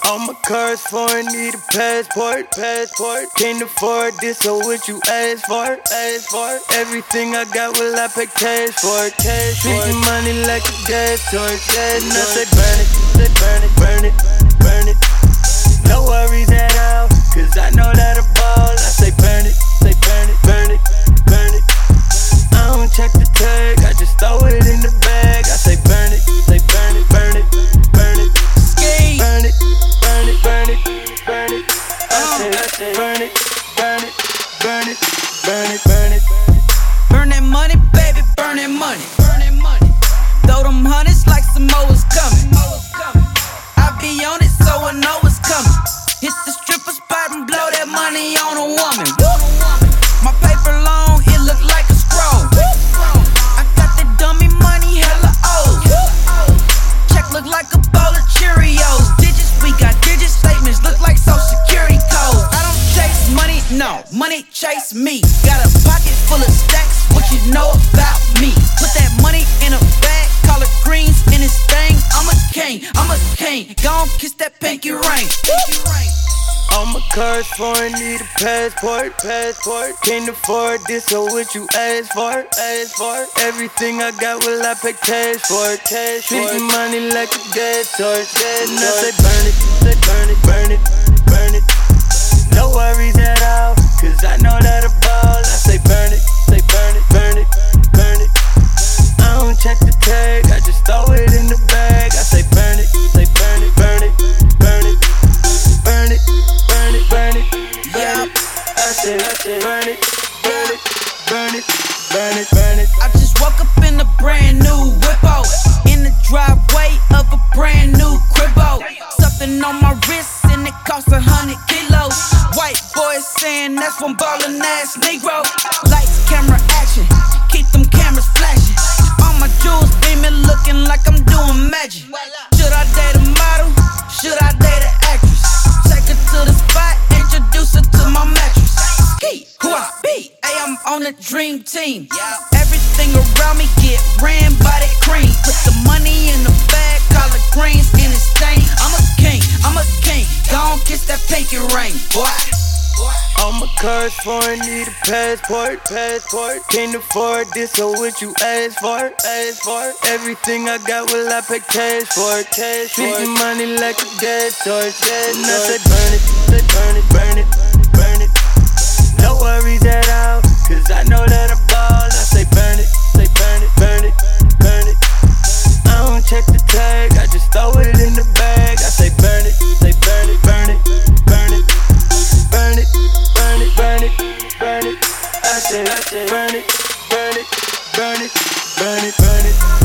All my cars foreign, need a passport. Can't afford this, so what you ask for? Everything I got, will I pay cash for it? Treating money like a gas torch. And I say burn it. No worries at all, cause I know that I ball. I say burn it. I don't check the tag, I just throw it in the bag. I say burn it. Burn that money, baby, burn that money. Throw them hundreds like some more is coming. I be on it, so I know it's coming. Hit the stripper spot and blow that money on a woman. My paper long, it look like a scroll. I got that dummy money, hella old. Check look like a bowl of Cheerios. Digits, we got digit statements, look like social security codes. I don't chase money, no, money chase me. Got a pocket full of stacks, what you know about me? Put that money in a bag, call it greens in this thing. I'm a king. Gon' kiss that pinky ring. All my cars foreign, need a passport. Can't afford this, so what you ask for? Everything I got, will I pay cash for it? Treating money like a gas torch. And I say burn it. No worries at all, cause I know that I ball. I say burn it. I don't check the tag, I just throw it in the bag. I say burn it. Yeah, I say burn it. I just woke up in a brand new whippo, in the driveway of a brand new cribbo. Something on my wrist and it costs 100 kilos. White boys saying that's one ballin' ass Negro. Lights, camera, action, keep them cameras flashing. All my jewels beaming, looking like I'm doing magic. Should I date a model? Should I date an actress? Take her to the spot, introduce her to my mattress. Ski, who I be? Hey, I'm on the dream team. Everything around me get ran by that cream. Put the money in the bag, call it greens in the stain. I'm a king. Gon' kiss that pinky ring, boy. All my cars foreign, need a passport. Can't afford this, so what you ask for? Everything I got, will I pay cash for it? Treating money like a gas torch. And I say burn it. No worries at all, cause I know that I ball. I say burn it. I don't check the tag, I just throw it in the bag. I say burn it. I say burn it.